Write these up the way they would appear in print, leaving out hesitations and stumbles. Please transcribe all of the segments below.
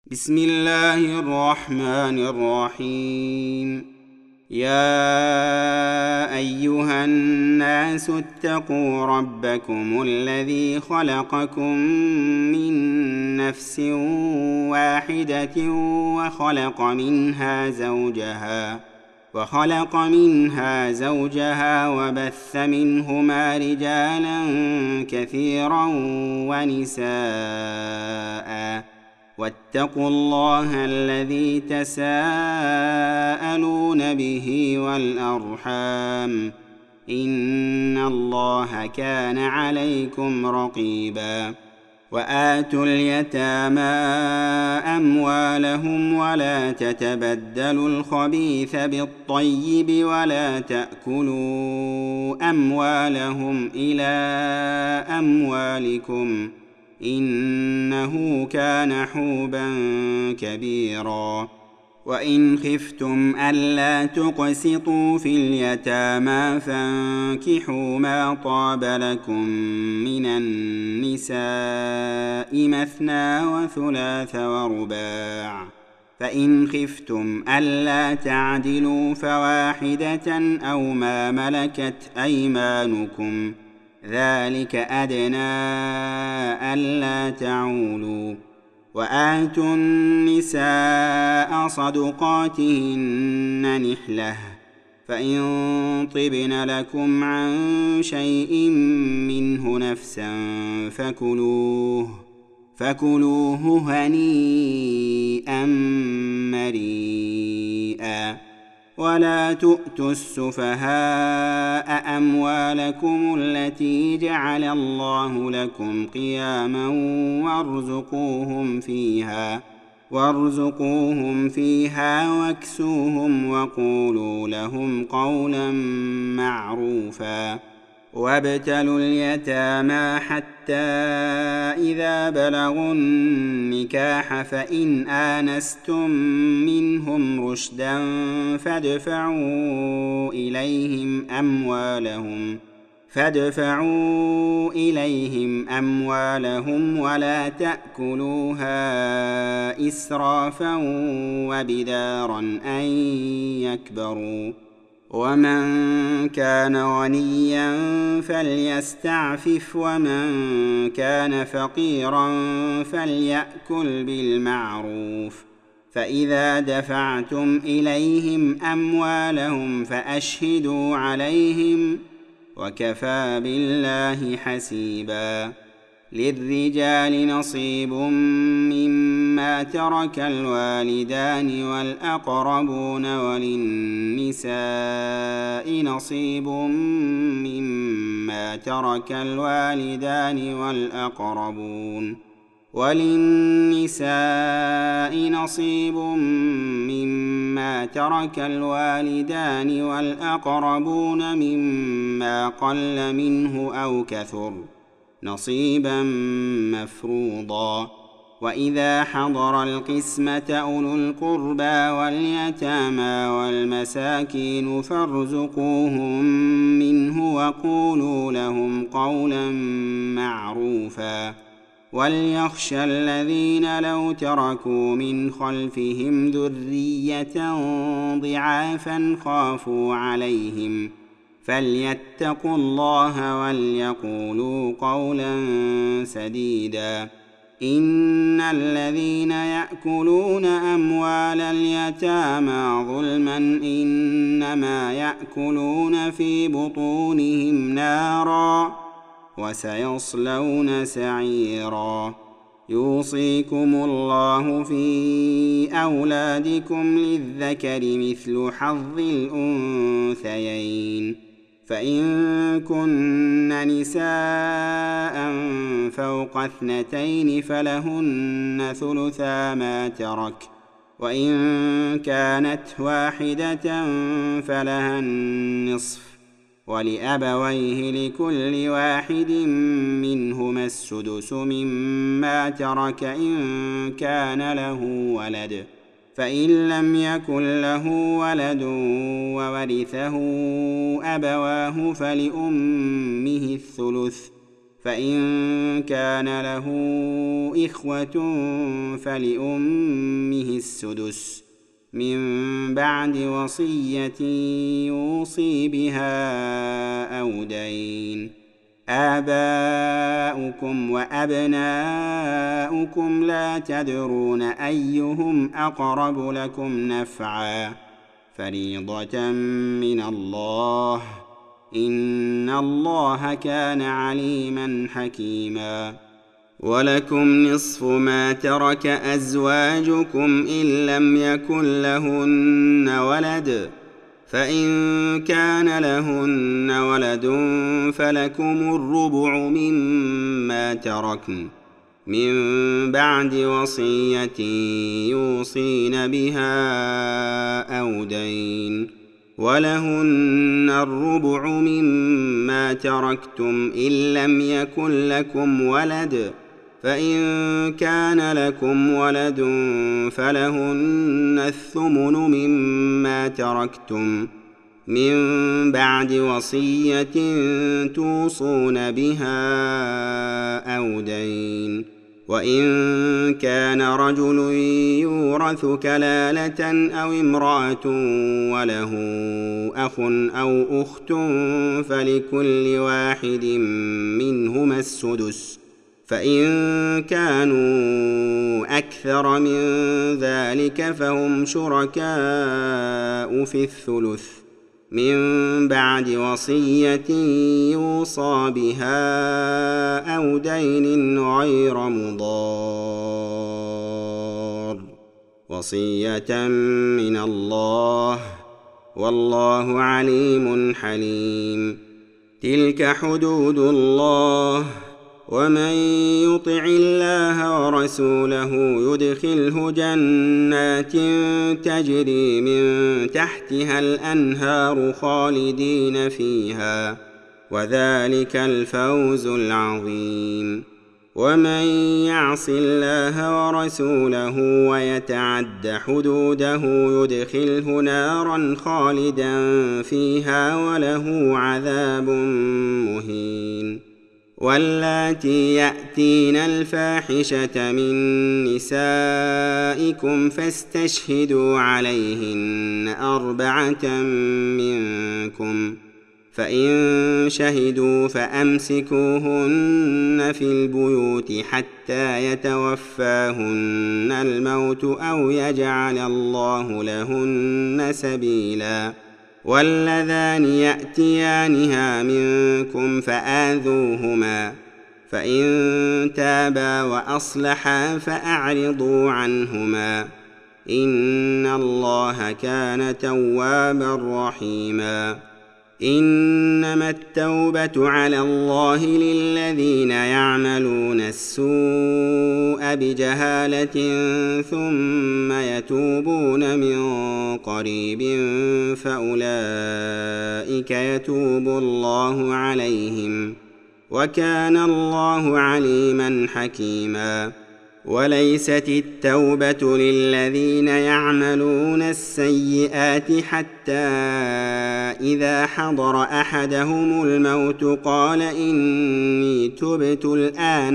بسم الله الرحمن الرحيم. يا أيها الناس اتقوا ربكم الذي خلقكم من نفس واحدة وخلق منها زوجها وبث منهما رجالا كثيرا ونساء، واتقوا الله الذي تساءلون به والأرحام، إن الله كان عليكم رقيبا. وآتوا اليتامى أموالهم ولا تتبدلوا الخبيث بالطيب ولا تأكلوا أموالهم إلى أموالكم، إنه كان حوبا كبيرا. وإن خفتم ألا تقسطوا في اليتامى فانكحوا ما طاب لكم من النساء مثنى وثلاث ورباع، فإن خفتم ألا تعدلوا فواحدة أو ما ملكت أيمانكم، ذلك أدنى ألا تعولوا. وآتوا النساء صدقاتهن نحلة، فإن طبن لكم عن شيء منه نفسا فكلوه هنيئا مريئا. ولا تؤتوا السفهاء أموالكم التي جعل الله لكم قياما وارزقوهم فيها واكسوهم وقولوا لهم قولا معروفا. وابتلوا اليتامى حتى إذا بلغوا النكاح، فإن آنستم منهم رشدا فادفعوا إليهم أموالهم ولا تأكلوها إسرافا وبدارا أن يكبروا. ومن كان غنيا فليستعفف، ومن كان فقيرا فليأكل بالمعروف. فإذا دفعتم إليهم أموالهم فأشهدوا عليهم، وكفى بالله حسيبا. للرجال نصيب مما ترك الوالدان والأقربون، وللنساء نصيب مما ترك الوالدان والأقربون مما قل منه أو كثر، نصيبا مفروضا. وإذا حضر القسمة أولو القربى واليتامى والمساكين فارزقوهم منه وقولوا لهم قولا معروفا. وليخشى الذين لو تركوا من خلفهم ذرية ضعافا خافوا عليهم فليتقوا الله وليقولوا قولا سديدا. إن الذين يأكلون أموال اليتامى ظلما إنما يأكلون في بطونهم نارا وسيصلون سعيرا. يوصيكم الله في أولادكم للذكر مثل حظ الأنثيين، فإن كن نساء فوق 2 فلهن ثلثا ما ترك، وإن كانت واحدة فلها النصف، ولأبويه لكل واحد منهما السدس مما ترك إن كان له ولد، فإن لم يكن له ولد وورثه أبواه فلأمه الثلث، فإن كان له إخوة فلأمه السدس من بعد وصية يوصي بها أو دين. آباؤكم وأبناؤكم لا تدرون أيهم أقرب لكم نفعا فريضة من الله إن الله كان عليما حكيما. ولكم نصف ما ترك أزواجكم إن لم يكن لهن ولد فإن كان لهن ولد فلكم الربع مما تركن من بعد وصية يوصين بها أو دين. ولهن الربع مما تركتم إن لم يكن لكم ولد فإن كان لكم ولد فلهن الثمن مما تركتم من بعد وصية توصون بها أو دين. وإن كان رجل يورث كلالة أو امرأة وله أخ أو أخت فلكل واحد منهما السدس فإن كانوا أكثر من ذلك فهم شركاء في الثلث من بعد وصية يوصى بها أو دين غير مضار وصية من الله والله عليم حليم. تلك حدود الله ومن يطع الله ورسوله يدخله جنات تجري من تحتها الأنهار خالدين فيها وذلك الفوز العظيم. ومن يعص الله ورسوله ويتعد حدوده يدخله نارا خالدا فيها وله عذاب مهين. واللاتي يأتين الفاحشة من نسائكم فاستشهدوا عليهن 4 منكم فإن شهدوا فأمسكوهن في البيوت حتى يتوفاهن الموت أو يجعل الله لهن سبيلا. واللذان يأتيانها منكم فآذوهما فإن تابا وأصلحا فأعرضوا عنهما إن الله كان توابا رحيما. إنما التوبة على الله للذين يعملون السوء بجهالة ثم يتوبون من قريب فأولئك يتوب الله عليهم وكان الله عليما حكيما. وليست التوبة للذين يعملون السيئات حتى إذا حضر أحدهم الموت قال إني تبت الآن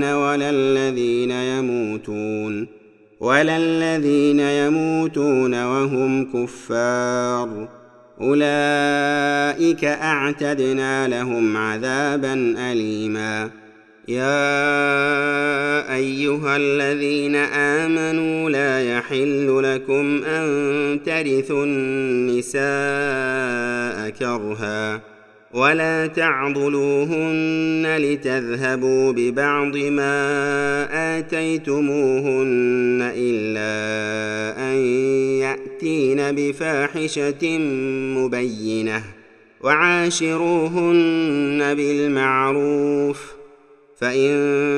ولا الذين يموتون وهم كفار أولئك أعتدنا لهم عذابا أليما. يا أيها الذين آمنوا لا يحل لكم أن ترثوا النساء كرها ولا تعضلوهن لتذهبوا ببعض ما آتيتموهن إلا أن يأتين بفاحشة مبينة وعاشروهن بالمعروف فإن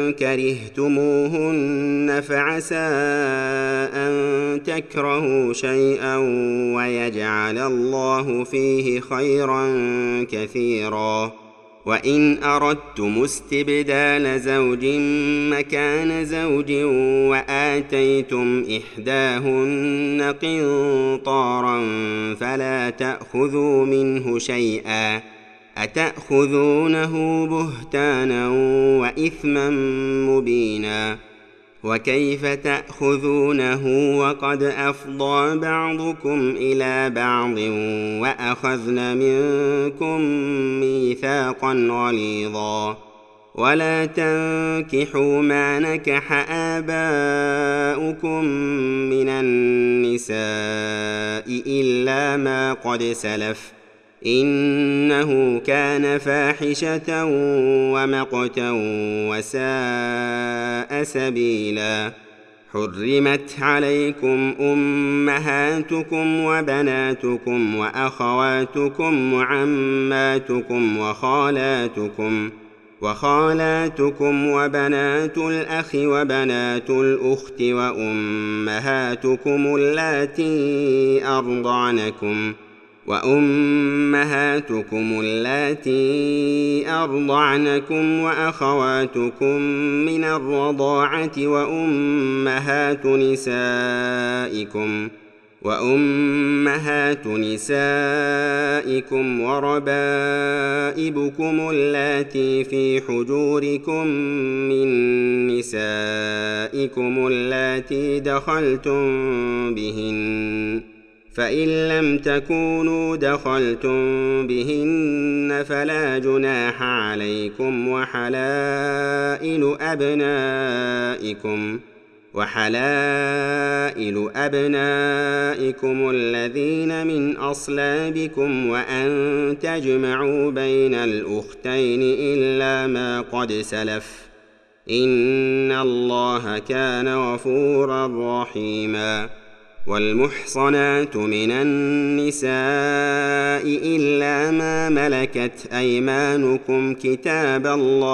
كرهتموهن فعسى أن تكرهوا شيئا ويجعل الله فيه خيرا كثيرا. وإن أردتم استبدال زوج مكان زوج وآتيتم إحداهن قنطارا فلا تأخذوا منه شيئا أتأخذونه بهتانا وإثما مبينا وكيف تأخذونه وقد أفضى بعضكم إلى بعض وأخذن منكم ميثاقا غليظا ولا تنكحوا ما نكح آباؤكم من النساء إلا ما قد سلف إنه كان فاحشة ومقتا وساء سبيلا حرمت عليكم أمهاتكم وبناتكم وأخواتكم وعماتكم وخالاتكم وبنات الأخ وبنات الأخت وأمهاتكم اللاتي أرضعنكم وأخواتكم من الرضاعة وأمهات نسائكم وربائبكم اللاتي في حجوركم من نسائكم اللاتي دخلتم بهن فإن لم تكونوا دخلتم بهن فلا جناح عليكم وحلائل أبنائكم الذين من أصلابكم وأن تجمعوا بين الأختين إلا ما قد سلف إن الله كان غفورا رحيما والمحصنات من النساء إلا ما ملكت أيمانكم كتاب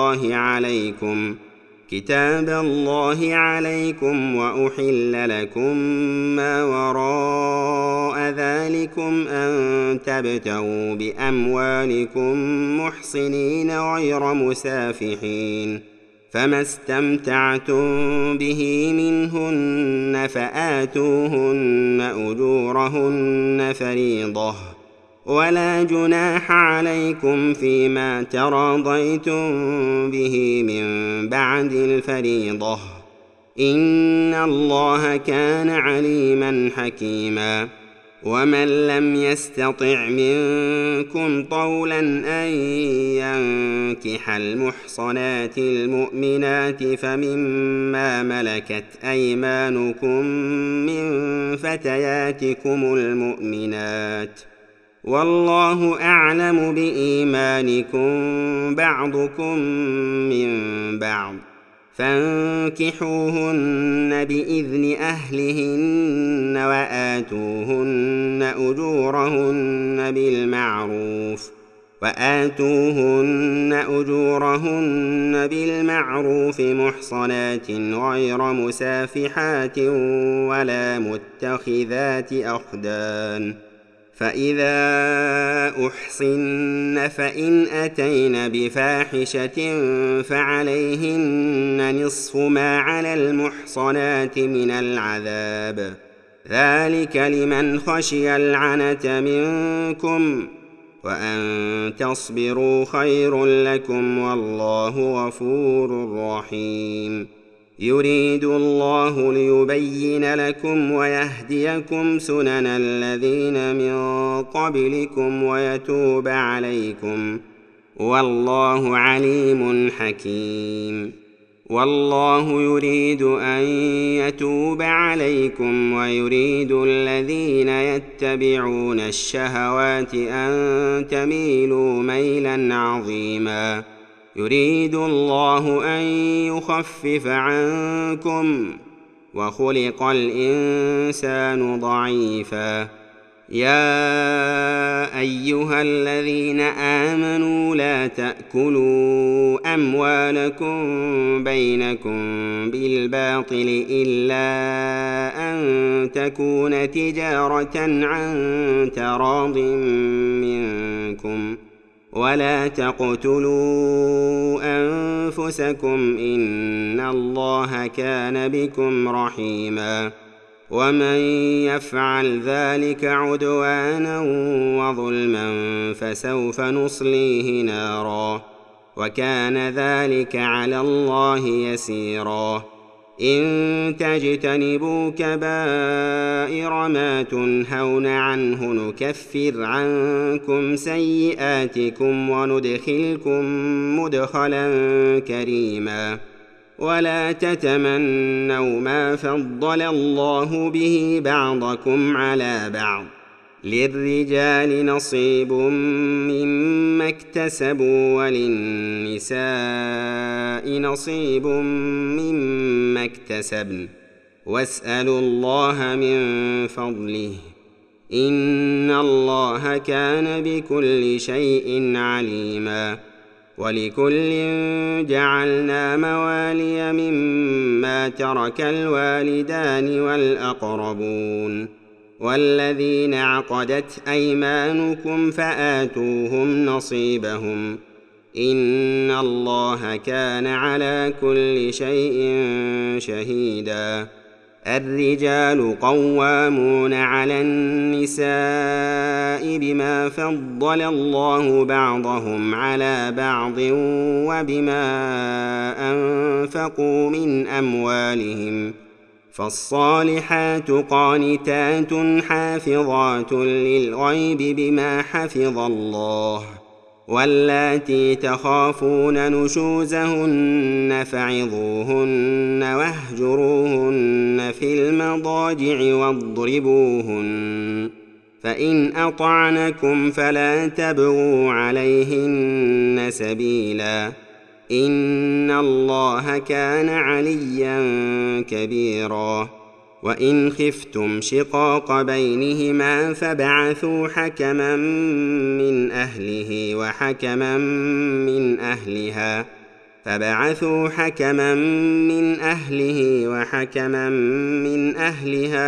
الله عليكم وأحل لكم ما وراء ذلكم أن تبتغوا بأموالكم محصنين غير مسافحين فما استمتعتم به منهن فآتوهن أجورهن فريضة ولا جناح عليكم فيما تراضيتم به من بعد الفريضة إن الله كان عليما حكيما ومن لم يستطع منكم طولا أن ينكح المحصنات المؤمنات فمما ملكت أيمانكم من فتياتكم المؤمنات والله أعلم بإيمانكم بعضكم من بعض فانكحوهن بإذن أهلهن وآتوهن أجورهن بالمعروف محصنات غير مسافحات ولا متخذات أخدان فإذا أحصن فإن أتين بفاحشة فعليهن نصف ما على المحصنات من العذاب ذلك لمن خشي العنة منكم وأن تصبروا خير لكم والله غفور رحيم يريد الله ليبين لكم ويهديكم سنن الذين من قبلكم ويتوب عليكم والله عليم حكيم والله يريد أن يتوب عليكم ويريد الذين يتبعون الشهوات أن تميلوا ميلا عظيما يريد الله أن يخفف عنكم وخلق الإنسان ضعيفا يا أيها الذين آمنوا لا تأكلوا أموالكم بينكم بالباطل إلا أن تكون تجارة عن تراض منكم ولا تقتلوا أنفسكم إن الله كان بكم رحيما ومن يفعل ذلك عدوانا وظلما فسوف نصليه نارا وكان ذلك على الله يسيرا إن تجتنبوا كبائر ما تنهون عنه نكفر عنكم سيئاتكم وندخلكم مدخلا كريما ولا تتمنوا ما فضل الله به بعضكم على بعض للرجال نصيب مما اكتسبوا وللنساء نصيب مما اكتسبن واسألوا الله من فضله إن الله كان بكل شيء عليما ولكل جعلنا موالي مما ترك الوالدان والأقربون والذين عقدت أيمانكم فآتوهم نصيبهم إن الله كان على كل شيء شهيدا الرجال قوامون على النساء بما فضل الله بعضهم على بعض وبما أنفقوا من أموالهم فالصالحات قانتات حافظات للغيب بما حفظ الله واللاتي تخافون نشوزهن فعظوهن واهجروهن في المضاجع واضربوهن فإن أطعنكم فلا تبغوا عليهن سبيلا إن الله كان عليا كبيرا وإن خفتم شقاق بينهما فابعثوا حكما من أهله وحكما من أهلها من أهلها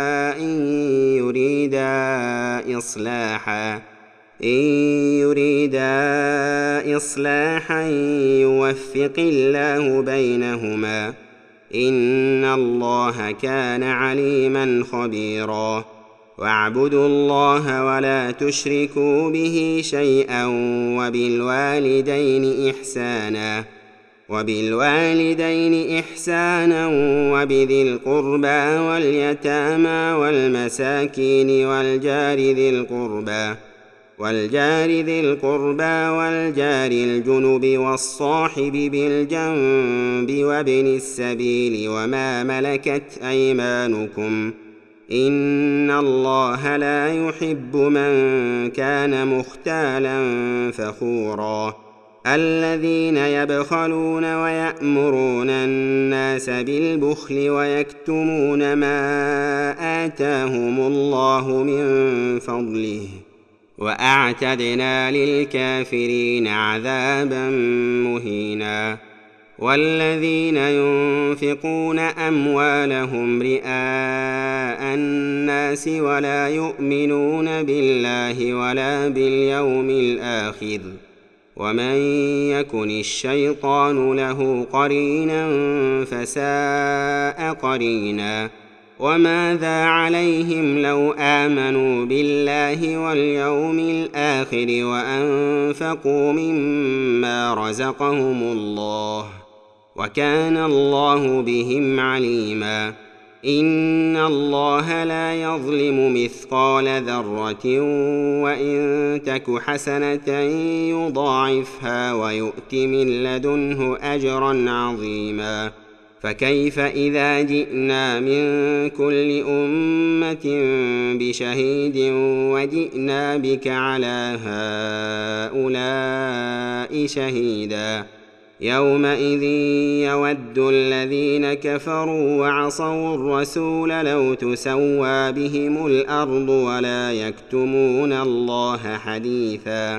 إن يريدا إصلاحا يوفق الله بينهما إن الله كان عليما خبيرا واعبدوا الله ولا تشركوا به شيئا وبالوالدين إحسانا وبذي القربى واليتامى والمساكين والجار ذي القربى والجار الجنب والصاحب بالجنب وابن السبيل وما ملكت أيمانكم إن الله لا يحب من كان مختالا فخورا الذين يبخلون ويأمرون الناس بالبخل ويكتمون ما آتاهم الله من فضله وأعتدنا للكافرين عذابا مهينا والذين ينفقون أموالهم رئاء الناس ولا يؤمنون بالله ولا باليوم الآخر ومن يكن الشيطان له قرينا فساء قرينا وماذا عليهم لو آمنوا بالله واليوم الآخر وأنفقوا مما رزقهم الله وكان الله بهم عليما إن الله لا يظلم مثقال ذرة وإن تك حسنة يضاعفها ويؤت من لدنه أجرا عظيما فكيف إذا جئنا من كل أمة بشهيد وجئنا بك على هؤلاء شهيدا يومئذ يود الذين كفروا وعصوا الرسول لو تسوى بهم الأرض ولا يكتمون الله حديثا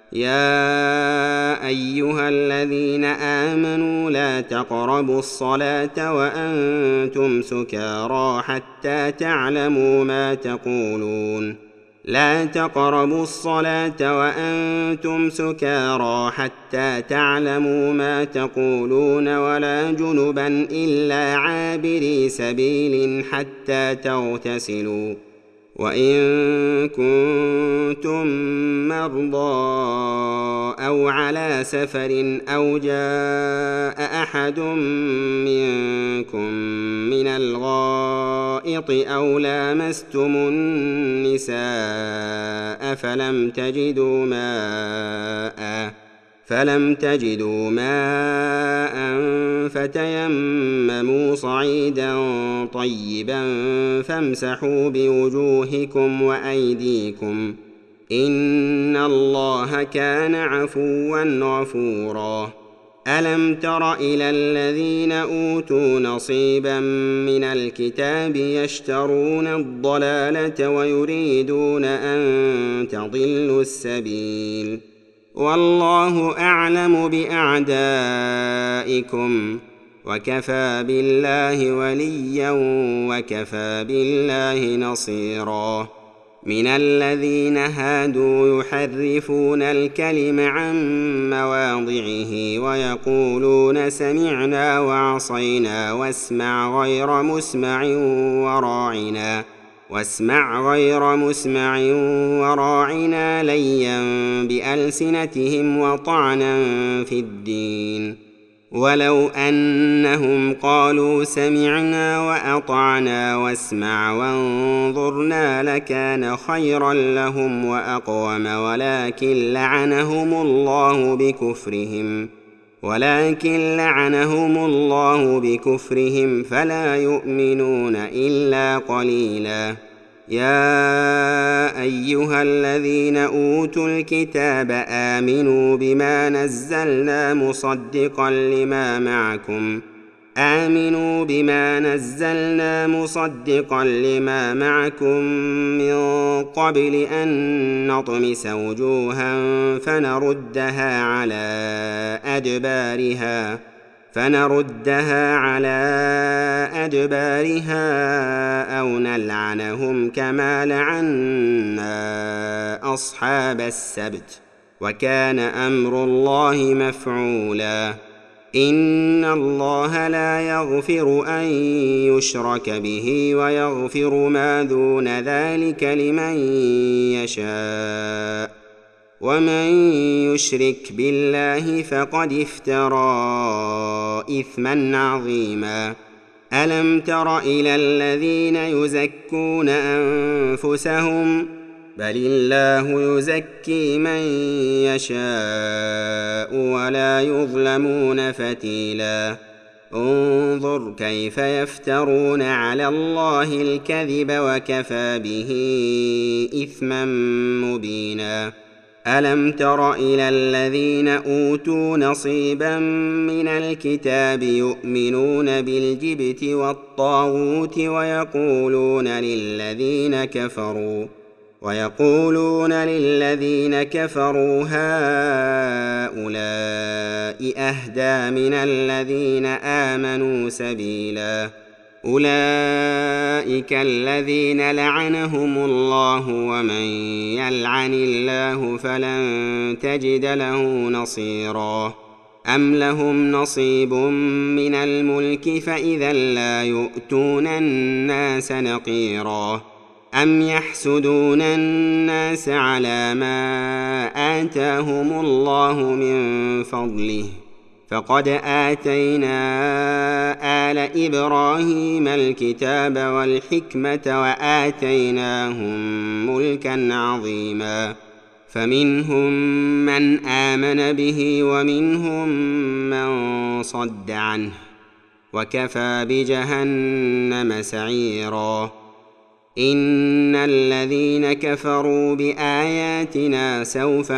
يا أيها الذين آمنوا لا تقربوا الصلاة وأنتم سكارى حتى تعلموا ما تقولون لا تقربوا الصلاة وأنتم سكارى حتى تعلموا ما تقولون ولا جنبا إلا عابري سبيل حتى تغتسلوا وإن كنتم مرضى أو على سفر أو جاء أحد منكم من الغائط أو لامستم النساء فلم تجدوا ماء فتيمموا صعيدا طيبا فامسحوا بوجوهكم وأيديكم إن الله كان عفوا غفورا ألم تر إلى الذين أوتوا نصيبا من الكتاب يشترون الضلالة ويريدون أن تضلوا السبيل والله أعلم بأعدائكم وكفى بالله وليا وكفى بالله نصيرا من الذين هادوا يحرفون الكلم عن مواضعه ويقولون سمعنا وعصينا واسمع غير مسمع وراعنا ليا بألسنتهم وطعنا في الدين ولو أنهم قالوا سمعنا وأطعنا واسمع وانظرنا لكان خيرا لهم وأقوم ولكن لعنهم الله بكفرهم فلا يؤمنون إلا قليلا يا أيها الذين أوتوا الكتاب آمنوا بما نزلنا مصدقا لما معكم من قبل أن نطمس وجوها فنردها على أدبارها أو نلعنهم كما لعنا أصحاب السبت وكان أمر الله مفعولا إن الله لا يغفر أن يشرك به ويغفر ما دون ذلك لمن يشاء ومن يشرك بالله فقد افترى إثما عظيما ألم تر إلى الذين يزكون أنفسهم بل الله يزكي من يشاء ولا يظلمون فتيلا انظر كيف يفترون على الله الكذب وكفى به إثما مبينا ألم تر إلى الذين أوتوا نصيبا من الكتاب يؤمنون بالجبت والطاغوت ويقولون للذين كفروا هؤلاء أهدى من الذين آمنوا سبيلا أولئك الذين لعنهم الله ومن يلعن الله فلن تجد له نصيرا أم لهم نصيب من الملك فإذا لا يؤتون الناس نقيرا أم يحسدون الناس على ما آتاهم الله من فضله فقد آتينا آل إبراهيم الكتاب والحكمة وآتيناهم ملكا عظيما فمنهم من آمن به ومنهم من صد عنه وكفى بجهنم سعيرا إن الذين كفروا بآياتنا سوف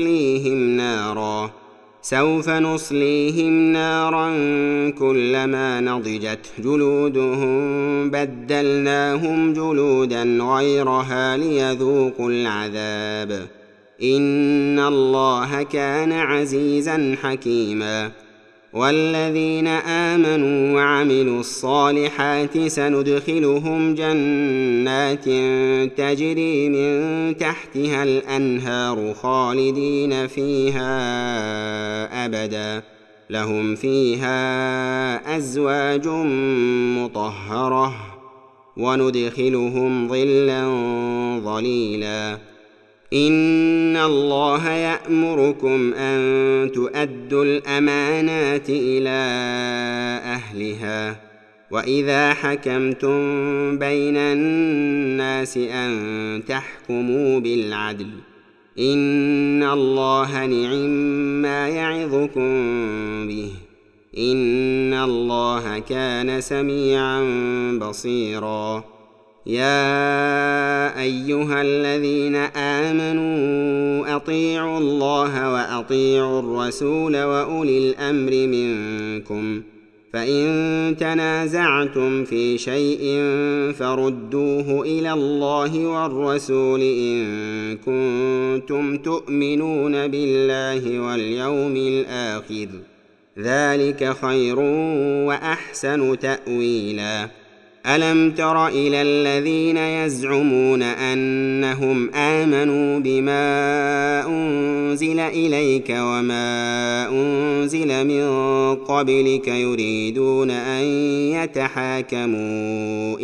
نصليهم نارا كلما نضجت جلودهم بدلناهم جلودا غيرها ليذوقوا العذاب إن الله كان عزيزا حكيما والذين آمنوا وعملوا الصالحات سندخلهم جنات تجري من تحتها الأنهار خالدين فيها أبدا لهم فيها أزواج مطهرة وندخلهم ظلا ظليلا إن الله يأمركم أن تؤدوا الأمانات إلى أهلها وإذا حكمتم بين الناس أن تحكموا بالعدل إن الله نعم يعظكم به إن الله كان سميعا بصيرا يا أيها الذين آمنوا أطيعوا الله وأطيعوا الرسول وأولي الأمر منكم فإن تنازعتم في شيء فردوه إلى الله والرسول إن كنتم تؤمنون بالله واليوم الآخر ذلك خير وأحسن تأويلا ألم تر إلى الذين يزعمون أنهم آمنوا بما أنزل إليك وما أنزل من قبلك يريدون أن يتحاكموا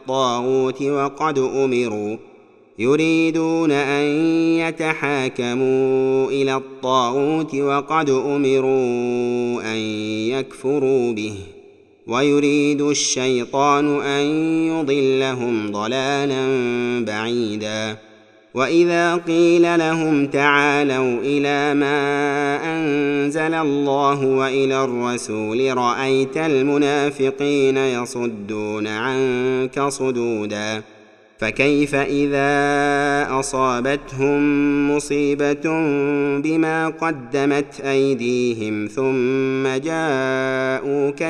إلى الطاغوت وقد أمروا أن يكفروا به ويريد الشيطان أن يضلهم ضلالا بعيدا وإذا قيل لهم تعالوا إلى ما أنزل الله وإلى الرسول رأيت المنافقين يصدون عنك صدودا فكيف إذا أصابتهم مصيبة بما قدمت أيديهم ثم جاءوك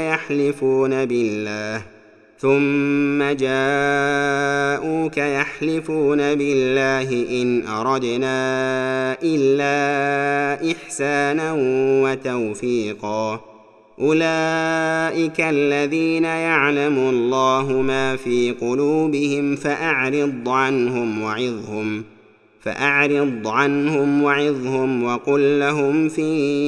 يحلفون بالله إن أردنا إلا إحسانا وتوفيقا أولئك الذين يعلم الله ما في قلوبهم فأعرض عنهم وعظهم وقل لهم في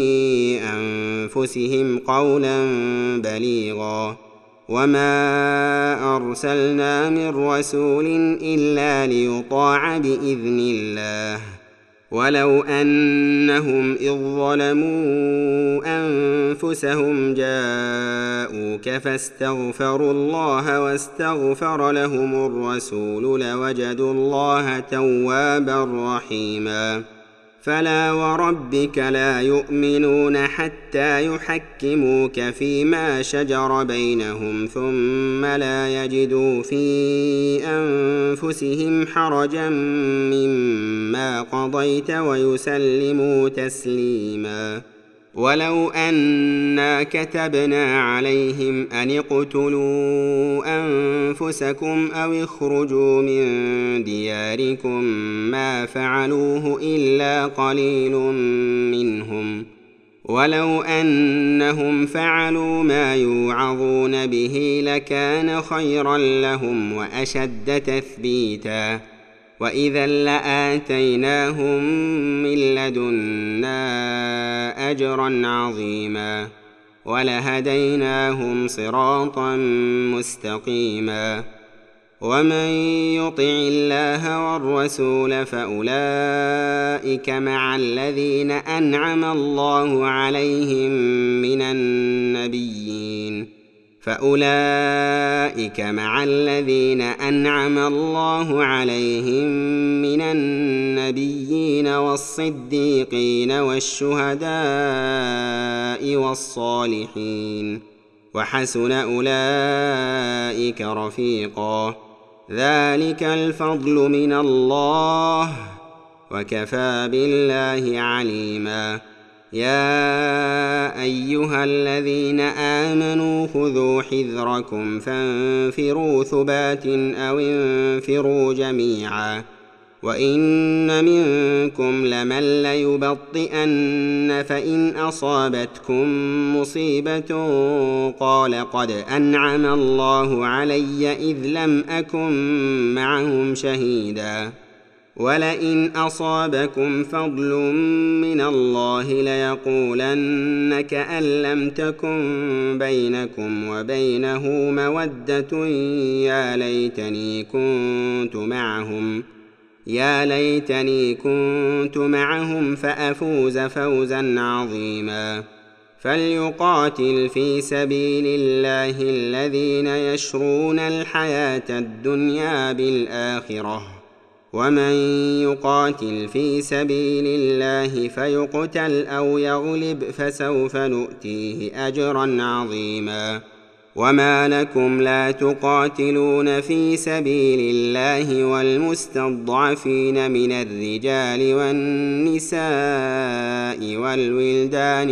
أنفسهم قولا بليغا وما أرسلنا من رسول إلا ليطاع بإذن الله ولو أنهم إذ ظلموا أنفسهم جاءوك فاستغفروا الله واستغفر لهم الرسول لوجدوا الله توابا رحيما فلا وربك لا يؤمنون حتى يحكموك فيما شجر بينهم ثم لا يجدوا في أنفسهم حرجا مما قضيت ويسلموا تسليما ولو أنا كتبنا عليهم أن اقتلوا أنفسكم أو اخرجوا من دياركم ما فعلوه إلا قليل منهم ولو أنهم فعلوا ما يوعظون به لكان خيرا لهم وأشد تثبيتا وإذا لآتيناهم من لدنا أجرا عظيما ولهديناهم صراطا مستقيما ومن يطع الله والرسول فأولئك مع الذين أنعم الله عليهم من النبيين والصديقين والشهداء والصالحين وحسن أولئك رفيقا ذلك الفضل من الله وكفى بالله عليما يا أيها الذين آمنوا خذوا حذركم فانفروا ثبات أو انفروا جميعا وإن منكم لمن ليبطئن فإن أصابتكم مصيبة قال قد أنعم الله علي إذ لم أكن معهم شهيدا ولئن أصابكم فضل من الله ليقولن كأن لم تكن بينكم وبينه مودة يا ليتني كنت معهم فأفوز فوزا عظيما فليقاتل في سبيل الله الذين يشرون الحياة الدنيا بالآخرة ومن يقاتل في سبيل الله فيقتل أو يغلب فسوف نؤتيه أجرا عظيما وما لكم لا تقاتلون في سبيل الله والمستضعفين من الرجال والنساء والولدان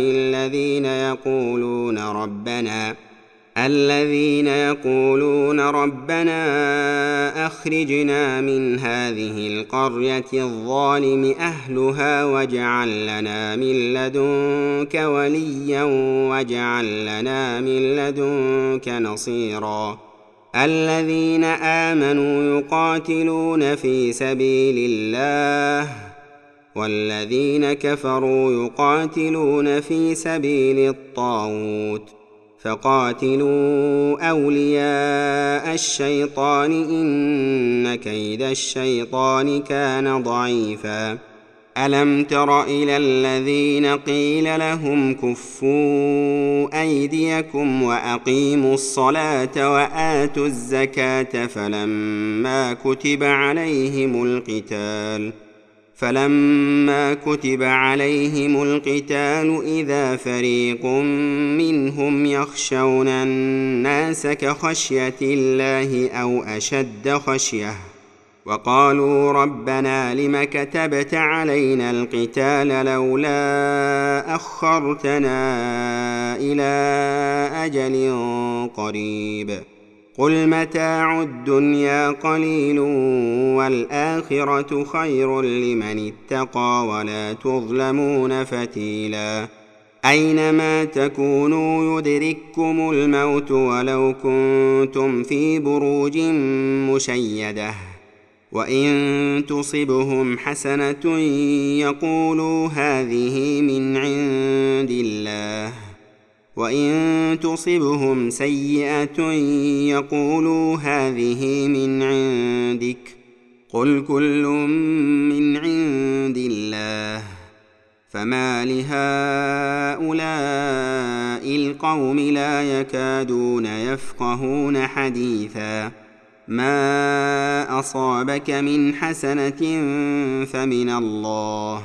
الذين يقولون ربنا أخرجنا من هذه القرية الظالم أهلها واجعل لنا من لدنك وليا واجعل لنا من لدنك نصيرا الذين آمنوا يقاتلون في سبيل الله والذين كفروا يقاتلون في سبيل الطاغوت فقاتلوا أولياء الشيطان إن كيد الشيطان كان ضعيفا ألم تر إلى الذين قيل لهم كفوا أيديكم وأقيموا الصلاة وآتوا الزكاة فلما كتب عليهم القتال إذا فريق منهم يخشون الناس كخشية الله أو أشد خشية وقالوا ربنا لم كتبت علينا القتال لولا أخرتنا إلى أجل قريب قل متاع الدنيا قليل والآخرة خير لمن اتقى ولا تظلمون فتيلا أينما تكونوا يدرككم الموت ولو كنتم في بروج مشيدة وإن تصبهم حسنة يقولوا هذه من عند الله وإن تصبهم سيئة يقولوا هذه من عندك قل كل من عند الله فما لهؤلاء القوم لا يكادون يفقهون حديثا ما أصابك من حسنة فمن الله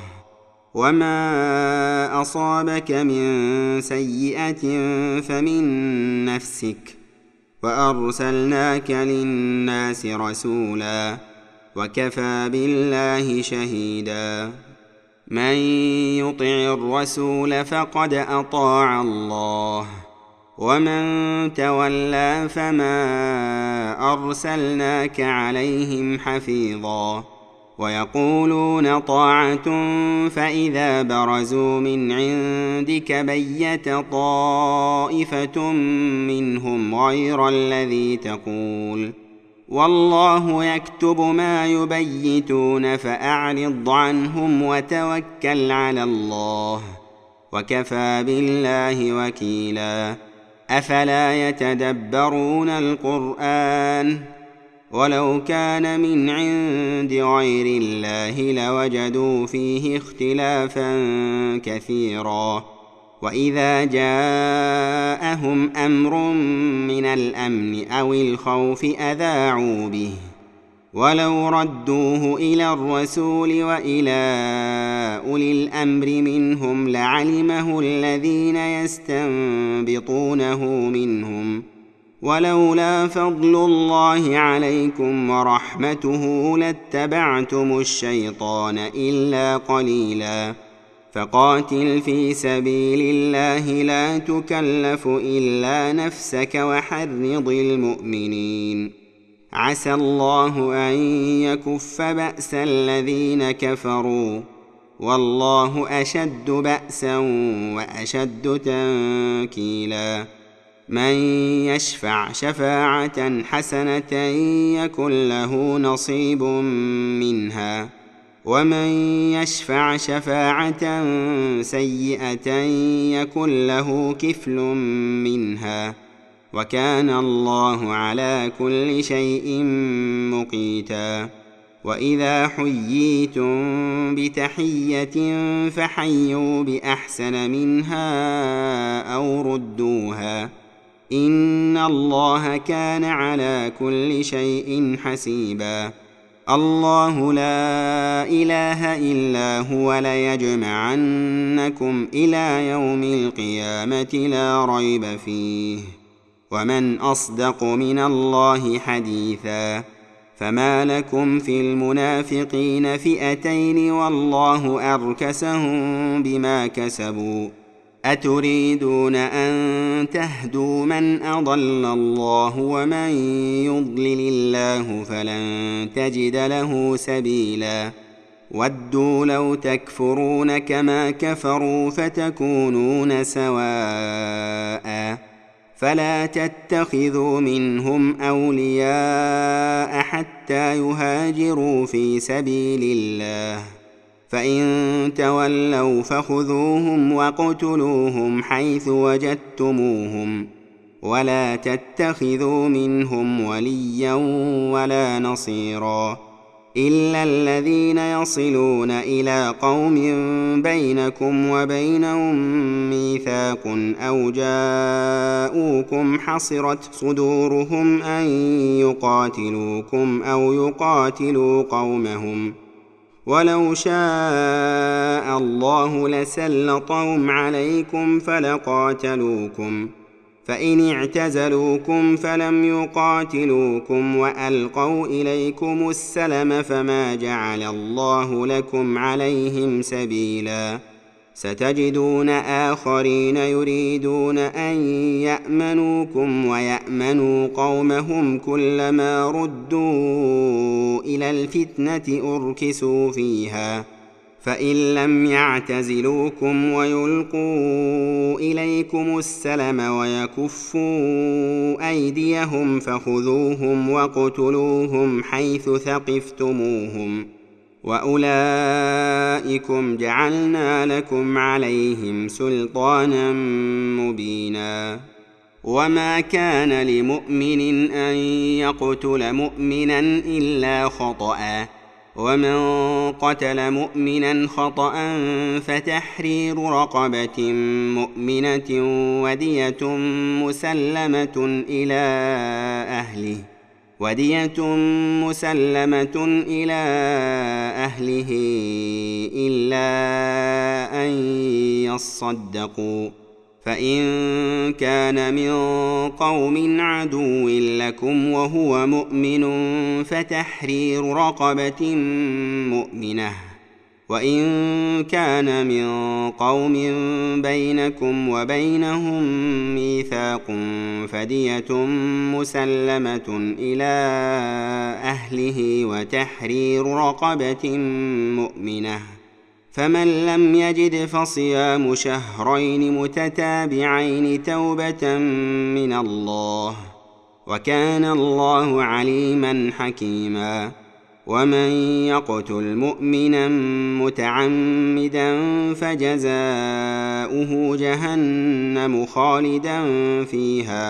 وما أصابك من سيئة فمن نفسك وأرسلناك للناس رسولا وكفى بالله شهيدا من يطع الرسول فقد أطاع الله ومن تولى فما أرسلناك عليهم حفيظا ويقولون طاعة فإذا برزوا من عندك بيت طائفة منهم غير الذي تقول والله يكتب ما يبيتون فأعرض عنهم وتوكل على الله وكفى بالله وكيلا أفلا يتدبرون القرآن ولو كان من عند غير الله لوجدوا فيه اختلافا كثيرا وإذا جاءهم أمر من الأمن أو الخوف أذاعوا به ولو ردوه إلى الرسول وإلى أولي الأمر منهم لعلمه الذين يستنبطونه منهم ولولا فضل الله عليكم ورحمته لاتبعتم الشيطان إلا قليلا فقاتل في سبيل الله لا تكلف إلا نفسك وحرض المؤمنين عسى الله أن يكف بأس الذين كفروا والله أشد بأسا وأشد تنكيلا من يشفع شفاعة حسنة يكن له نصيب منها ومن يشفع شفاعة سيئة يكن له كفل منها وكان الله على كل شيء مقيتا وإذا حييتم بتحية فحيوا بأحسن منها أو ردوها إن الله كان على كل شيء حسيبا الله لا إله إلا هو ليجمعنكم إلى يوم القيامة لا ريب فيه ومن أصدق من الله حديثا فما لكم في المنافقين فئتين والله أركسهم بما كسبوا أتريدون أن تهدوا من أضل الله ومن يضلل الله فلن تجد له سبيلا ودوا لو تكفرون كما كفروا فتكونون سواء فلا تتخذوا منهم أولياء حتى يهاجروا في سبيل الله فإن تولوا فخذوهم واقتلوهم حيث وجدتموهم ولا تتخذوا منهم وليا ولا نصيرا إلا الذين يصلون إلى قوم بينكم وبينهم ميثاق أو جاءوكم حصرت صدورهم أن يقاتلوكم أو يقاتلوا قومهم ولو شاء الله لسلطهم عليكم فلقاتلوكم فإن اعتزلوكم فلم يقاتلوكم وألقوا إليكم السلم فما جعل الله لكم عليهم سبيلا ستجدون آخرين يريدون أن يأمنوكم ويأمنوا قومهم كلما ردوا إلى الفتنة أركسوا فيها فإن لم يعتزلوكم ويلقوا إليكم السلم ويكفوا أيديهم فخذوهم واقتلوهم حيث ثقفتموهم وأولئكم جعلنا لكم عليهم سلطانا مبينا وما كان لمؤمن أن يقتل مؤمنا إلا خطأ ومن قتل مؤمنا خطأ فتحرير رقبة مؤمنة ودية مسلمة إلى أهله إلا أن يصدقوا فإن كان من قوم عدو لكم وهو مؤمن فتحرير رقبة مؤمنة وإن كان من قوم بينكم وبينهم ميثاق فدية مسلمة إلى أهله وتحرير رقبة مؤمنة فمن لم يجد فصيام شهرين متتابعين توبة من الله وكان الله عليما حكيما ومن يقتل مؤمنا متعمدا فجزاؤه جهنم خالدا فيها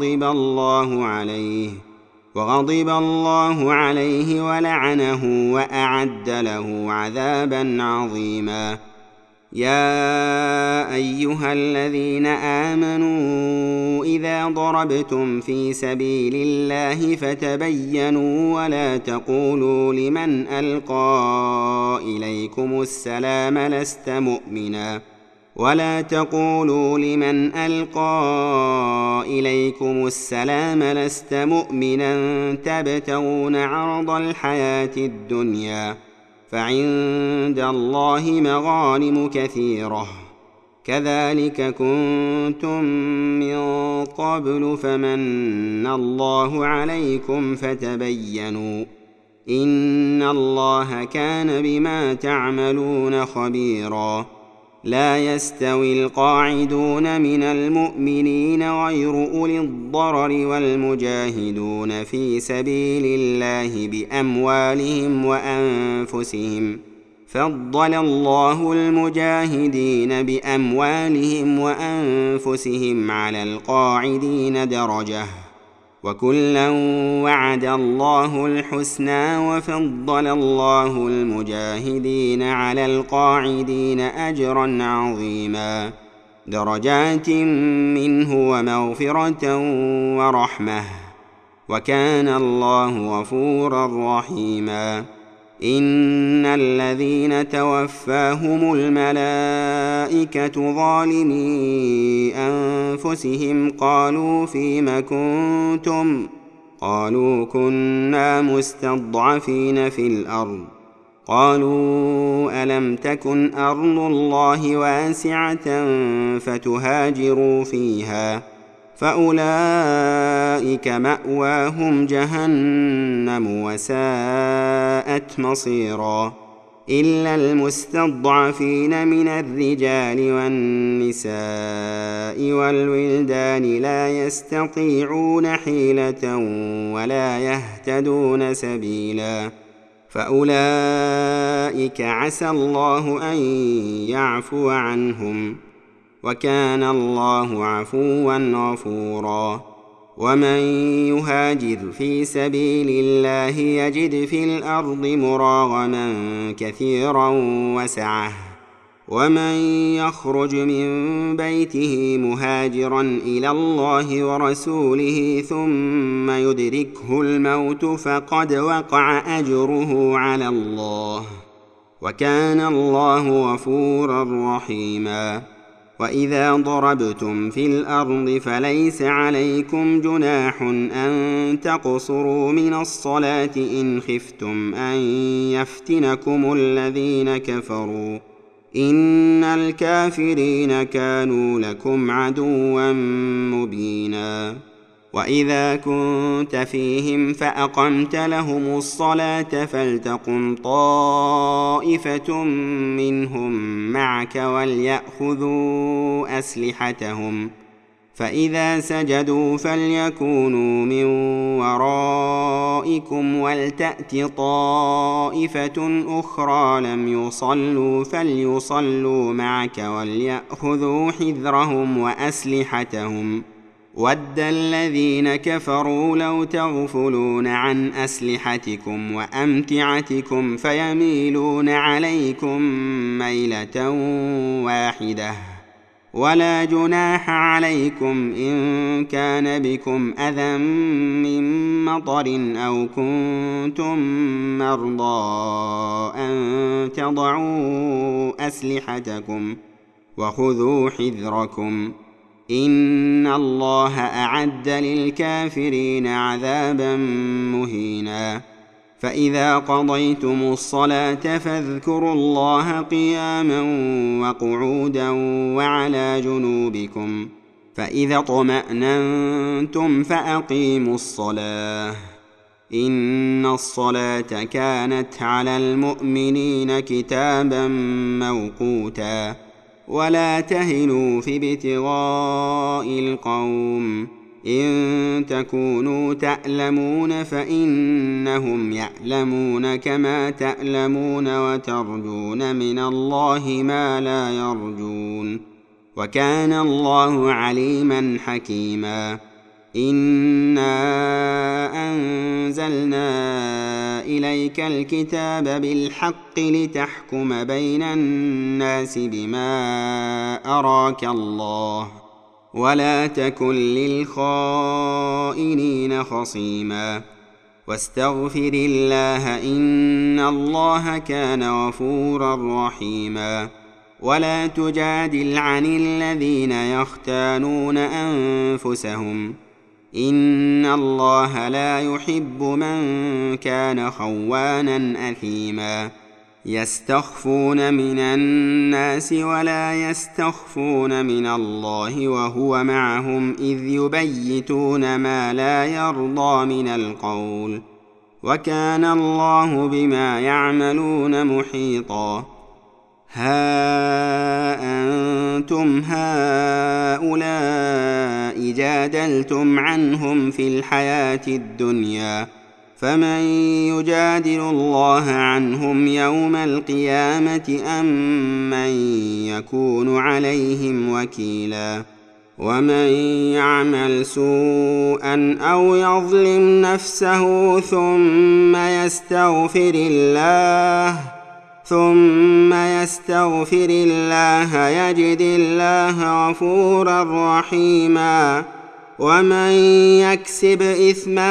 وغضب الله عليه ولعنه وأعد له عذابا عظيما يا أيها الذين آمنوا إذا ضربتم في سبيل الله فتبينوا ولا تقولوا لمن ألقى إليكم السلام لست مؤمنا تبتغون عرض الحياة الدنيا فعند الله مغانم كثيرة كذلك كنتم من قبل فمن الله عليكم فتبينوا إن الله كان بما تعملون خبيرا. لا يستوي القاعدون من المؤمنين غير أولي الضرر والمجاهدون في سبيل الله بأموالهم وأنفسهم، فضل الله المجاهدين بأموالهم وأنفسهم على القاعدين درجة، وكلا وعد الله الحسنى، وفضل الله المجاهدين على القاعدين أجرا عظيما، درجات منه ومغفرة ورحمة، وكان الله غفورا رحيما. إن الذين توفاهم الملائكة ظالمي أنفسهم قالوا فيم كنتم؟ قالوا كنا مستضعفين في الأرض. قالوا ألم تكن أرض الله واسعة فتهاجروا فيها، فأولئك مأواهم جهنم وساءت مصيرا، إلا المستضعفين من الرجال والنساء والولدان لا يستطيعون حيلة ولا يهتدون سبيلا، فأولئك عسى الله أن يعفو عنهم، وكان الله عفوا غفورا. ومن يهاجر في سبيل الله يجد في الأرض مراغما كثيرا وسعة، ومن يخرج من بيته مهاجرا إلى الله ورسوله ثم يدركه الموت فقد وقع أجره على الله، وكان الله غفورا رحيما. وإذا ضربتم في الأرض فليس عليكم جناح أن تقصروا من الصلاة إن خفتم أن يفتنكم الذين كفروا، إن الكافرين كانوا لكم عدوا مبينا. وإذا كنت فيهم فأقمت لهم الصلاة فلتقم طائفة منهم معك وليأخذوا أسلحتهم، فإذا سجدوا فليكونوا من ورائكم ولتأت طائفة أخرى لم يصلوا فليصلوا معك وليأخذوا حذرهم وأسلحتهم. ود الذين كفروا لو تغفلون عن أسلحتكم وأمتعتكم فيميلون عليكم ميلة واحدة. ولا جناح عليكم إن كان بكم أذى من مطر أو كنتم مرضى أن تضعوا أسلحتكم، وخذوا حذركم، إن الله أعد للكافرين عذابا مهينا. فإذا قضيتم الصلاة فاذكروا الله قياما وقعودا وعلى جنوبكم، فإذا اطمأننتم فأقيموا الصلاة، إن الصلاة كانت على المؤمنين كتابا موقوتا. ولا تهنوا في ابتغاء القوم، إن تكونوا تألمون فإنهم يألمون كما تألمون وترجون من الله ما لا يرجون، وكان الله عليما حكيما. إنا أنزلنا إليك الكتاب بالحق لتحكم بين الناس بما أراك الله، ولا تكن للخائنين خصيما، واستغفر الله إن الله كان غفورا رحيما. ولا تجادل عن الذين يختانون أنفسهم، إن الله لا يحب من كان خوانا أثيما. يستخفون من الناس ولا يستخفون من الله وهو معهم إذ يبيتون ما لا يرضى من القول وكان الله بما يعملون محيطا. ها أنتم هؤلاء جادلتم عنهم في الحياة الدنيا فمن يجادل الله عنهم يوم القيامة أم من يكون عليهم وكيلا. ومن يعمل سوءا أو يظلم نفسه ثم يستغفر الله يجد الله غفورا رحيما. ومن يكسب إثما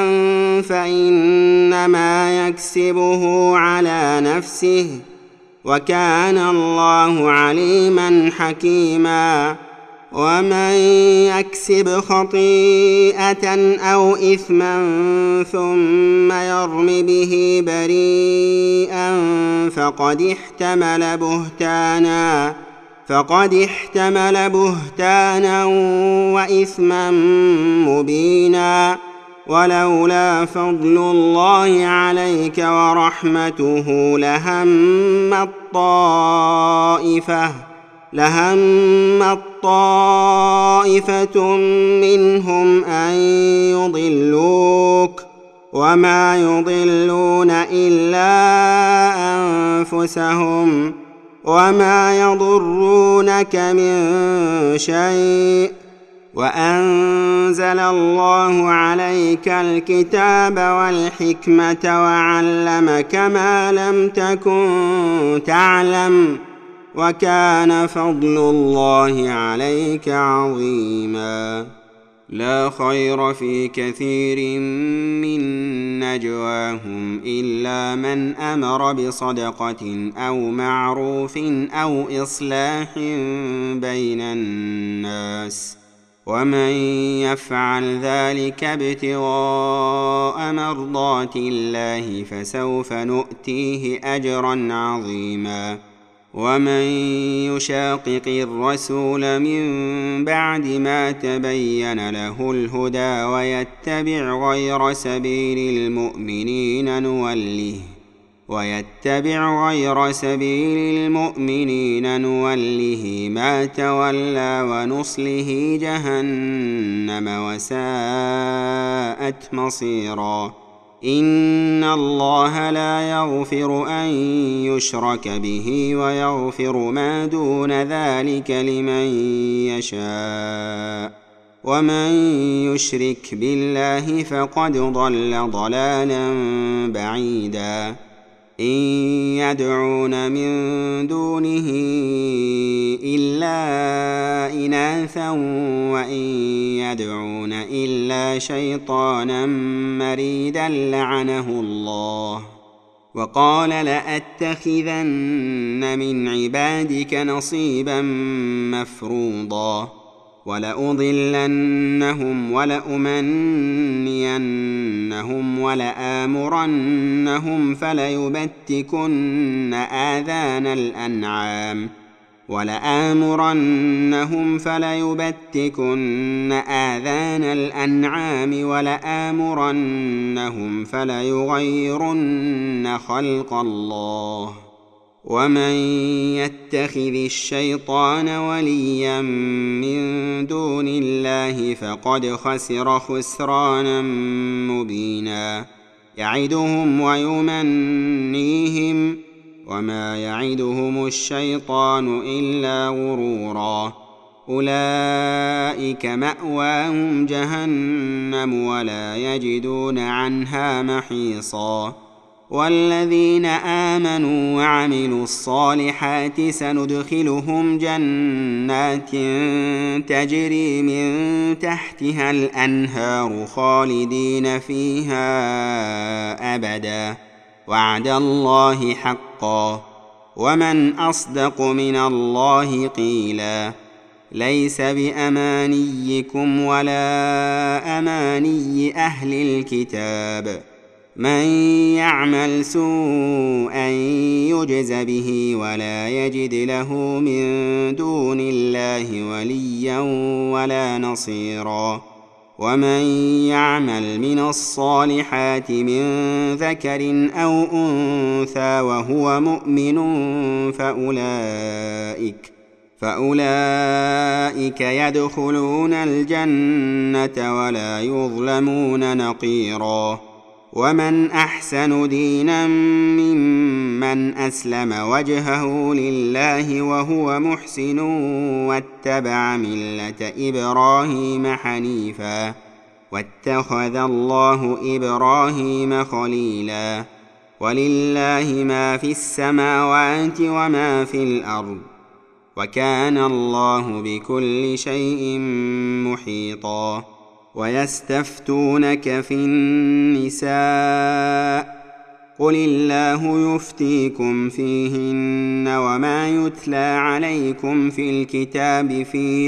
فإنما يكسبه على نفسه وكان الله عليما حكيما. ومن يكسب خطيئة أو إثما ثم يرم به بريئا فقد احتمل بهتانا وإثما مبينا. ولولا فضل الله عليك ورحمته لهم طائفة منهم أن يضلوك وما يضلون إلا أنفسهم وما يضرونك من شيء. وأنزل الله عليك الكتاب والحكمة وعلمك ما لم تكن تعلم وكان فضل الله عليك عظيما. لا خير في كثير من نجواهم إلا من أمر بصدقة أو معروف أو إصلاح بين الناس ومن يفعل ذلك ابتغاء مرضات الله فسوف نؤتيه أجرا عظيما. ومن يشاقق الرسول من بعد ما تبين له الهدى ويتبع غير سبيل المؤمنين نوله ما تولى ونصله جهنم وساءت مصيرا. إن الله لا يغفر أن يشرك به ويغفر ما دون ذلك لمن يشاء ومن يشرك بالله فقد ضل ضلالا بعيدا. إن يدعون من دونه إلا إناثا وإن يدعون إلا شيطانا مريدا لعنه الله وقال لأتخذن من عبادك نصيبا مفروضا ولأضلنهم ولأمنينهم ولآمرنهم فليبتكن آذان الأنعام ولآمرنهم فليغيرن خلق الله. ومن يتخذ الشيطان وليا من دون الله فقد خسر خسرانا مبينا. يعدهم ويمنيهم وما يعدهم الشيطان إلا غرورا. أولئك مأواهم جهنم ولا يجدون عنها محيصا. والذين آمنوا وعملوا الصالحات سندخلهم جنات تجري من تحتها الأنهار خالدين فيها أبدا وعد الله حقا ومن أصدق من الله قيلا. ليس بأمانيكم ولا أماني أهل الكتاب من يعمل سوءا يجز به ولا يجد له من دون الله وليا ولا نصيرا. ومن يعمل من الصالحات من ذكر أو أنثى وهو مؤمن فأولئك يدخلون الجنة ولا يظلمون نقيرا. ومن أحسن دينا ممن أسلم وجهه لله وهو محسن واتبع ملة إبراهيم حنيفا واتخذ الله إبراهيم خليلا. ولله ما في السماوات وما في الأرض وكان الله بكل شيء محيطا. ويستفتونك في النساء قل الله يفتيكم فيهن وما يتلى عليكم في الكتاب في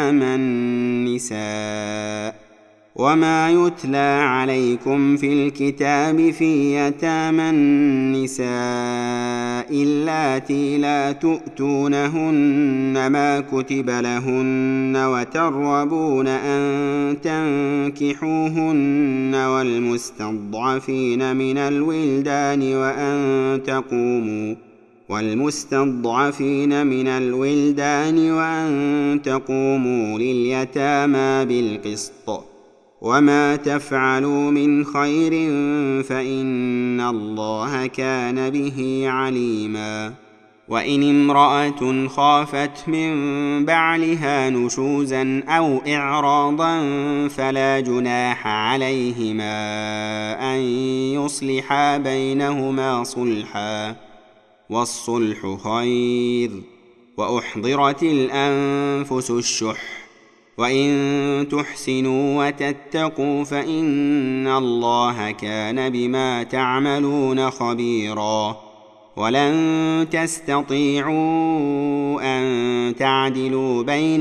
يتامى النساء اللاتي لا تؤتونهن ما كتب لهن وترغبون أن تنكحوهن والمستضعفين من الولدان وأن تقوموا لليتامى بالقسط. وما تفعلوا من خير فإن الله كان به عليما. وإن امرأة خافت من بعلها نشوزا أو إعراضا فلا جناح عليهما أن يصلحا بينهما صلحا والصلح خير. وأحضرت الأنفس الشح وإن تحسنوا وتتقوا فإن الله كان بما تعملون خبيرا. ولن تستطيعوا أن تعدلوا بين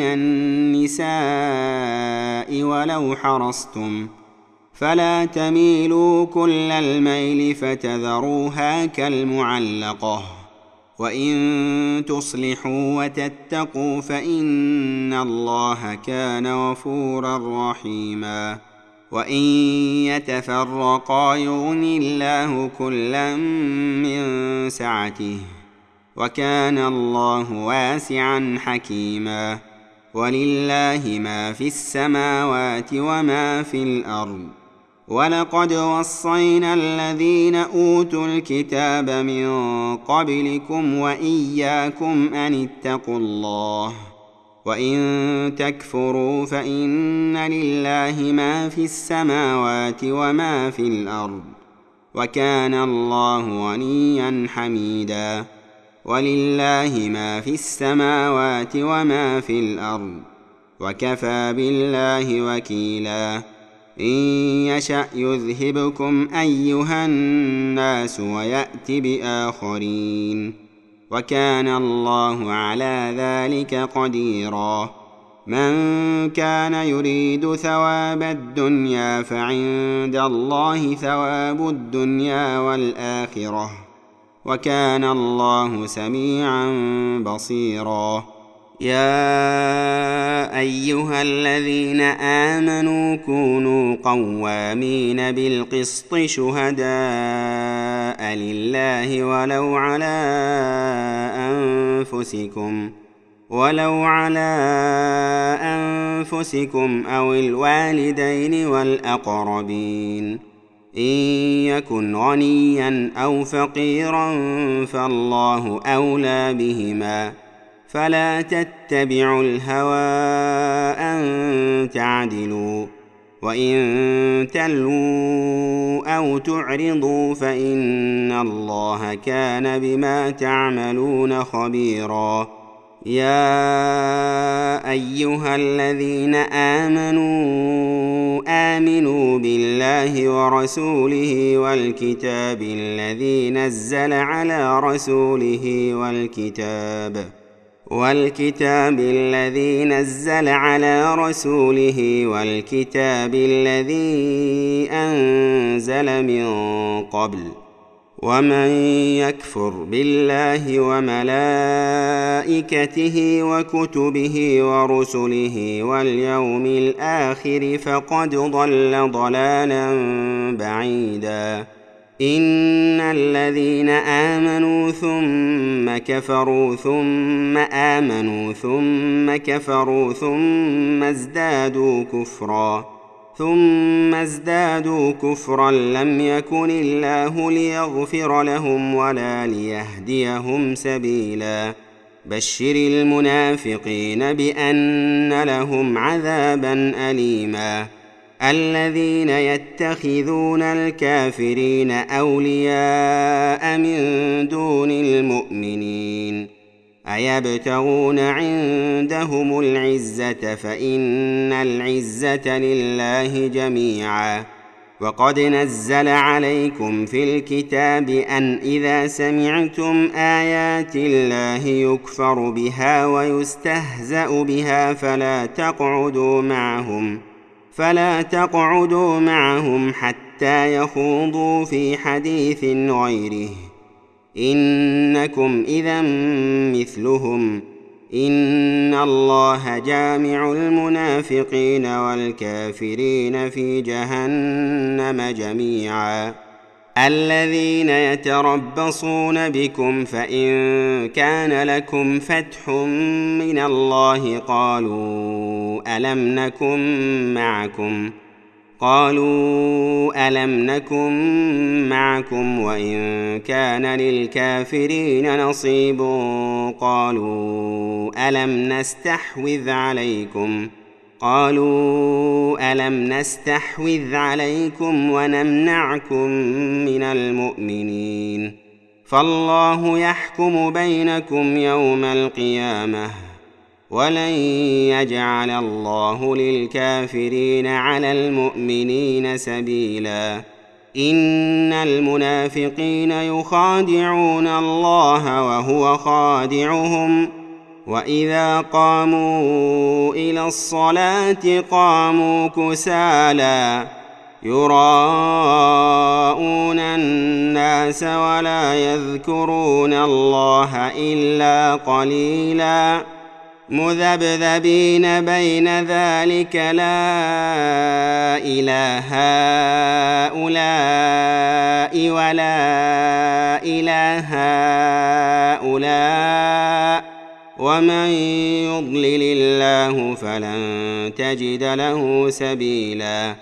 النساء ولو حرصتم فلا تميلوا كل الميل فتذروها كالمعلقة. وإن تصلحوا وتتقوا فإن الله كان غفورا رحيما. وإن يتفرقا يغن الله كلا من سعته وكان الله واسعا حكيما. ولله ما في السماوات وما في الأرض. ولقد وصينا الذين أوتوا الكتاب من قبلكم وإياكم أن اتقوا الله وإن تكفروا فإن لله ما في السماوات وما في الأرض وكان الله غنيا حميدا. ولله ما في السماوات وما في الأرض وكفى بالله وكيلا. إن يشأ يذهبكم أيها الناس ويأت بآخرين وكان الله على ذلك قديرا. من كان يريد ثواب الدنيا فعند الله ثواب الدنيا والآخرة وكان الله سميعا بصيرا. يا أيها الذين آمنوا كونوا قوامين بالقسط شهداء لله ولو على أنفسكم أو الوالدين والأقربين. إن يكن غنيا أو فقيرا فالله أولى بهما فلا تتبعوا الهوى أن تعدلوا. وإن تلووا أو تعرضوا فإن الله كان بما تعملون خبيرا. يا أيها الذين آمنوا بالله ورسوله والكتاب الذي نزل على رسوله والكتاب الذي نزل على رسوله والكتاب الذي أنزل من قبل ومن يكفر بالله وملائكته وكتبه ورسله واليوم الآخر فقد ضل ضلالا بعيدا إن الذين آمنوا ثم كفروا ثم آمنوا ثم كفروا ثم ازدادوا كفرا لم يكن الله ليغفر لهم ولا ليهديهم سبيلا بشر المنافقين بأن لهم عذابا أليما الذين يتخذون الكافرين أولياء من دون المؤمنين أيبتغون عندهم العزة فإن العزة لله جميعا وقد نزل عليكم في الكتاب أن إذا سمعتم آيات الله يكفر بها ويستهزأ بها فلا تقعدوا معهم حتى يخوضوا في حديث غيره إنكم إذا مثلهم إن الله جامع المنافقين والكافرين في جهنم جميعا الذين يتربصون بكم فإن كان لكم فتح من الله قالوا ألم نكن معكم وإن كان للكافرين نصيب قالوا ألم نستحوذ عليكم ونمنعكم من المؤمنين فالله يحكم بينكم يوم القيامة ولن يجعل الله للكافرين على المؤمنين سبيلا إن المنافقين يخادعون الله وهو خادعهم وإذا قاموا إلى الصلاة قاموا كسالى يراءون الناس ولا يذكرون الله إلا قليلا مذبذبين بين ذلك لا إله هؤلاء ولا إله هؤلاء ومن يضلل الله فلن تجد له سبيلا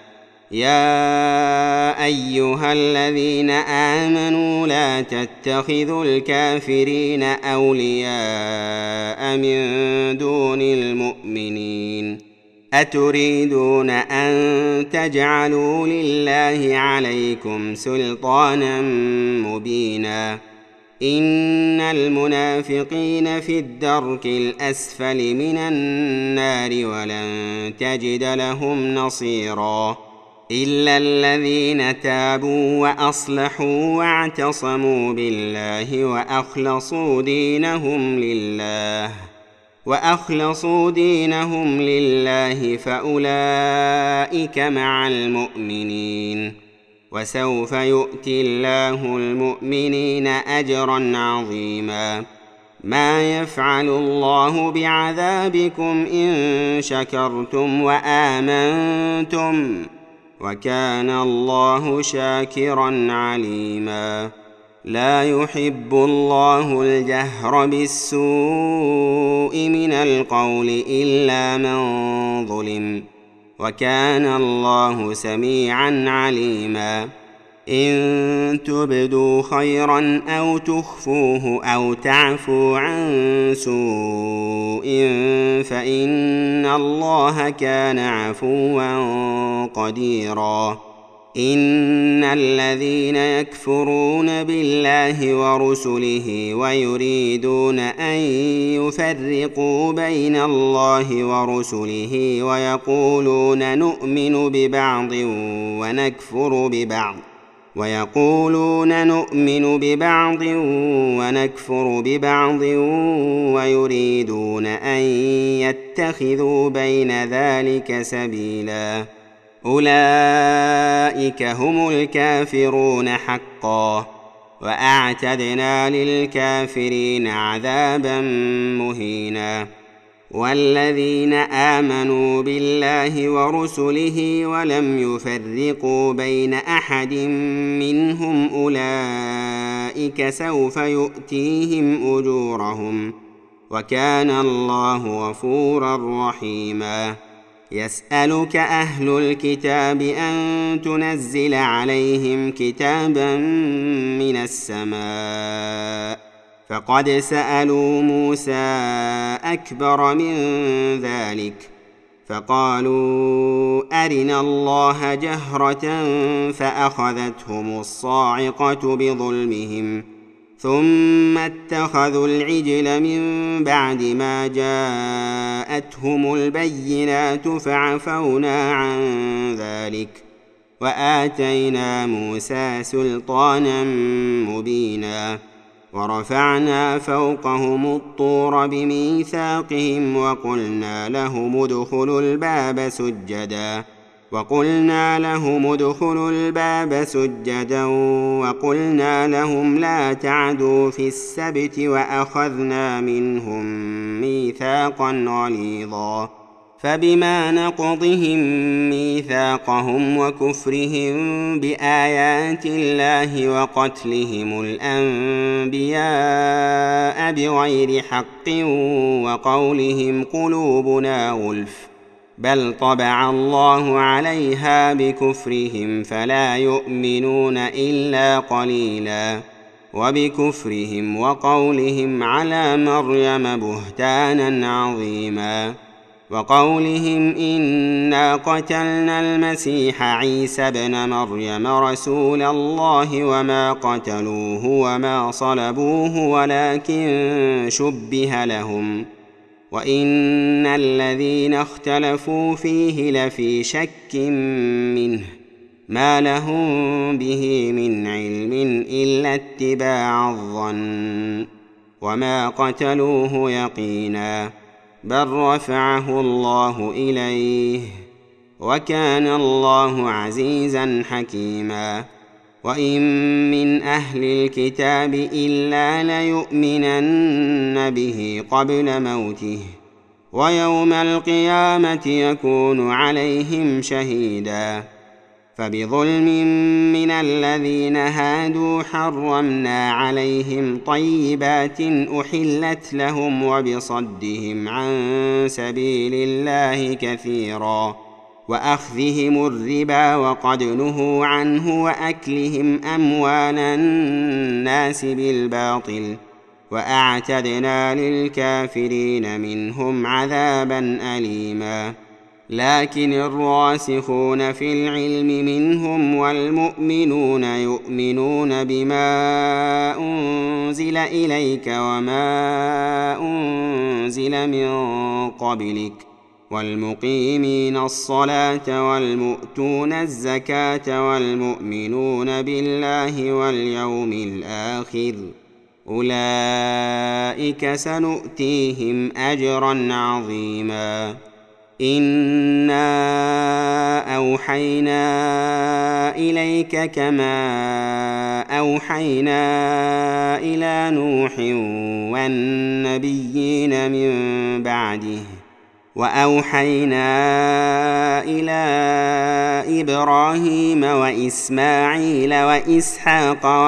يا أيها الذين آمنوا لا تتخذوا الكافرين أولياء من دون المؤمنين أتريدون أن تجعلوا لله عليكم سلطانا مبينا إن المنافقين في الدرك الأسفل من النار ولن تجد لهم نصيرا إلا الذين تابوا وأصلحوا واعتصموا بالله وأخلصوا دينهم لله فأولئك مع المؤمنين وسوف يؤتي الله المؤمنين أجرا عظيما ما يفعل الله بعذابكم إن شكرتم وآمنتم وكان الله شاكرا عليما لا يحب الله الجهر بالسوء من القول إلا من ظلم وكان الله سميعا عليما إن تبدوا خيرا أو تخفوه أو تعفوا عن سوء فإن الله كان عفوا قديرا إن الذين يكفرون بالله ورسله ويريدون أن يفرقوا بين الله ورسله ويقولون نؤمن ببعض ونكفر ببعض ويقولون نؤمن ببعض ونكفر ببعض ويريدون أن يتخذوا بين ذلك سبيلا أولئك هم الكافرون حقا وأعتدنا للكافرين عذابا مهينا والذين آمنوا بالله ورسله ولم يفرقوا بين أحد منهم أولئك سوف يؤتيهم أجورهم وكان الله غفورا رحيما يسألك أهل الكتاب أن تنزل عليهم كتابا من السماء فقد سألوا موسى أكبر من ذلك فقالوا أرنا الله جهرة فأخذتهم الصاعقة بظلمهم ثم اتخذوا العجل من بعد ما جاءتهم البينات فعفونا عن ذلك وآتينا موسى سلطانا مبينا ورفعنا فوقهم الطور بميثاقهم وقلنا لهم ادخلوا الباب سجدا وقلنا لهم لا تعدوا في السبت وأخذنا منهم ميثاقا غليظا فبما نقضهم ميثاقهم وكفرهم بآيات الله وقتلهم الأنبياء بغير حق وقولهم قلوبنا غلف بل طبع الله عليها بكفرهم فلا يؤمنون إلا قليلا وبكفرهم وقولهم على مريم بهتانا عظيما وقولهم إنا قتلنا المسيح عيسى ابن مريم رسول الله وما قتلوه وما صلبوه ولكن شبه لهم وإن الذين اختلفوا فيه لفي شك منه ما لهم به من علم إلا اتباع الظن وما قتلوه يقينا بل رفعه الله إليه وكان الله عزيزا حكيما وإن من أهل الكتاب إلا ليؤمنن به قبل موته ويوم القيامة يكون عليهم شهيدا فبظلم من الذين هادوا حرمنا عليهم طيبات أحلت لهم وبصدهم عن سبيل الله كثيرا وأخذهم الربا وقد نهوا عنه وأكلهم أموال الناس بالباطل وأعتدنا للكافرين منهم عذابا أليما لكن الراسخون في العلم منهم والمؤمنون يؤمنون بما أنزل إليك وما أنزل من قبلك والمقيمين الصلاة والمؤتون الزكاة والمؤمنون بالله واليوم الآخر أولئك سنؤتيهم أجرا عظيما إنا أوحينا إليك كما أوحينا إلى نوح والنبيين من بعده وأوحينا إلى إبراهيم وإسماعيل وإسحاق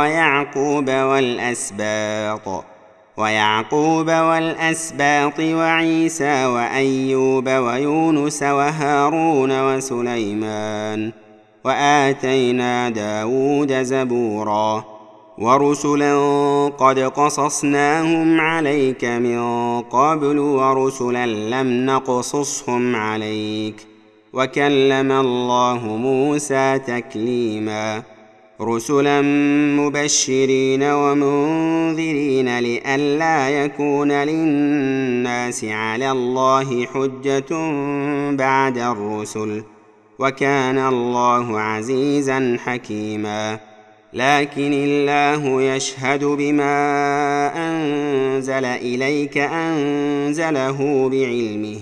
ويعقوب والأسباط وعيسى وأيوب ويونس وهارون وسليمان وآتينا داود زبورا ورسلا قد قصصناهم عليك من قبل ورسلا لم نقصصهم عليك وكلم الله موسى تكليما رسلا مبشرين ومنذرين لئلا يكون للناس على الله حجة بعد الرسل وكان الله عزيزا حكيما لكن الله يشهد بما أنزل إليك أنزله بعلمه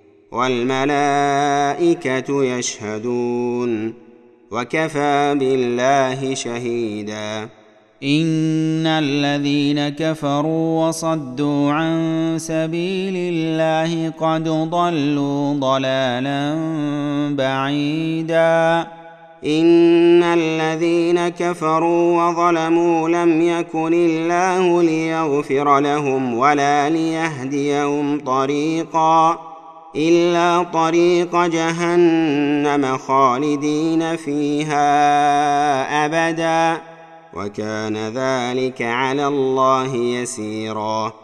والملائكة يشهدون وكفى بالله شهيدا. إن الذين كفروا وصدوا عن سبيل الله قد ضلوا ضلالا بعيدا. إن الذين كفروا وظلموا لم يكن الله ليغفر لهم ولا ليهديهم طريقا إلا طريق جهنم خالدين فيها أبدا وكان ذلك على الله يسيرا.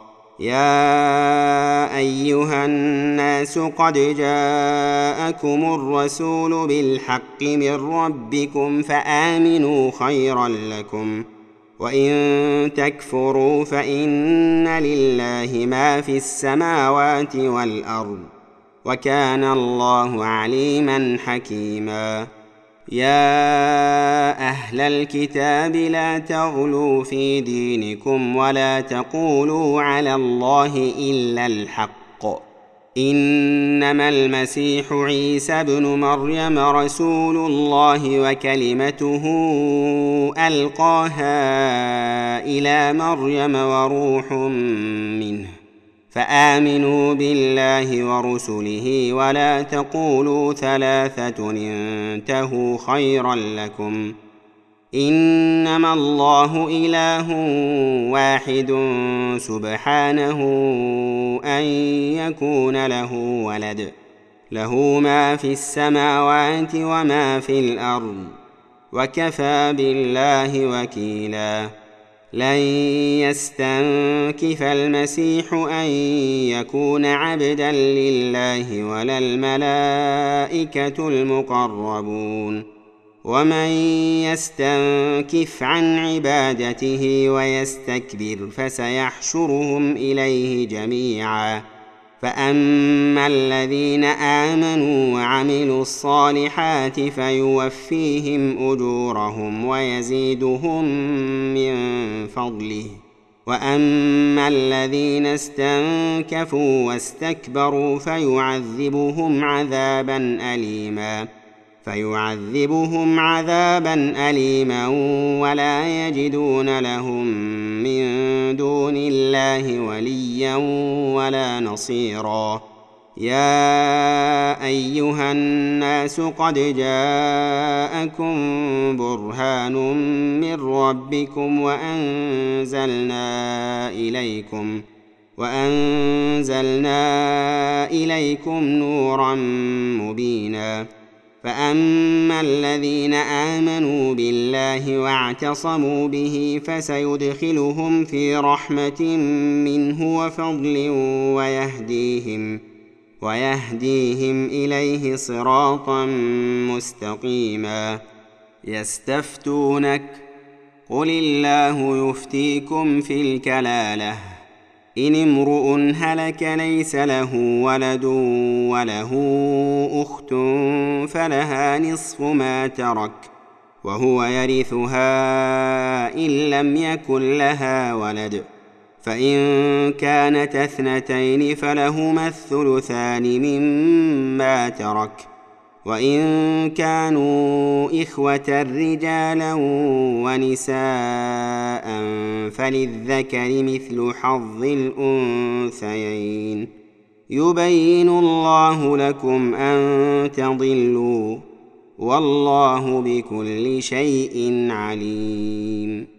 يا أيها الناس قد جاءكم الرسول بالحق من ربكم فآمنوا خيرا لكم وإن تكفروا فإن لله ما في السماوات والأرض وكان الله عليما حكيما. يا أهل الكتاب لا تغلوا في دينكم ولا تقولوا على الله إلا الحق إنما المسيح عيسى ابن مريم رسول الله وكلمته ألقاها إلى مريم وروح منه فآمنوا بالله ورسله ولا تقولوا ثلاثة انتهوا خيرا لكم إنما الله إله واحد سبحانه أن يكون له ولد له ما في السماوات وما في الأرض وكفى بالله وكيلا. لن يستنكف المسيح أن يكون عبدا لله ولا الملائكة المقربون ومن يستنكف عن عبادته ويستكبر فسيحشرهم إليه جميعا. فأما الذين آمنوا وعملوا الصالحات فيوفيهم أجورهم ويزيدهم من فضله وأما الذين استنكفوا واستكبروا فيعذبهم عذابا أليما ولا يجدون لهم من دون الله وليا ولا نصيرا. يا أيها الناس قد جاءكم برهان من ربكم وأنزلنا إليكم نورا مبينا. فأما الذين آمنوا بالله واعتصموا به فسيدخلهم في رحمة منه وفضل ويهديهم إليه صراطا مستقيما. يستفتونك قل الله يفتيكم في الكلالة إن امرؤ هلك ليس له ولد وله أخت فلها نصف ما ترك وهو يرثها إن لم يكن لها ولد فإن كانت اثنتين فلهما الثلثان مما ترك وإن كانوا إخوة رجالا ونساء فللذكر مثل حظ الأنثيين يبين الله لكم أن تضلوا والله بكل شيء عليم.